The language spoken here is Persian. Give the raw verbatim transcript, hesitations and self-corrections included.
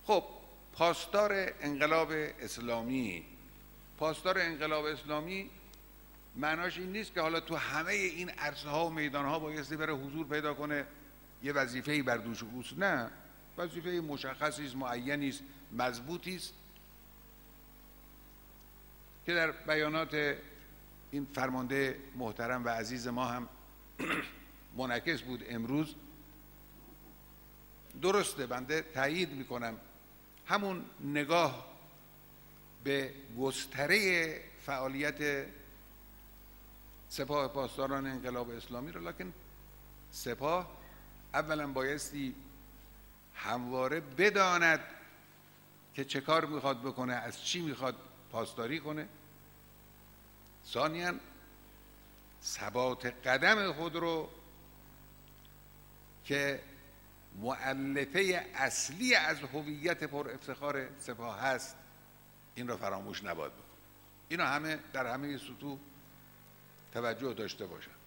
خب پاسدار انقلاب اسلامی، پاسدار انقلاب اسلامی معناش این نیست که حالا تو همه این عرصه ها و میدان ها بایستی بره حضور پیدا کنه، یه وظیفه‌ای بر دوش اوست. نه، وظیفه مشخصی است، معینی است، مضبوطی است که در بیانات این فرمانده محترم و عزیز ما هم منعکس بود امروز. درسته، بنده تایید میکنم همون نگاه به گستره فعالیت سپاه پاسداران انقلاب اسلامی رو، لکن سپاه اولا بایستی همواره بداند که چه کار میخواد بکنه، از چی میخواد پاسداری کنه. ثانیاً ثبات قدم خود رو که مؤلفه اصلی از هویت پر افتخار سپاه هست، این را فراموش نباید بکن. اینا همه در همه سطوح توجه داشته باشند.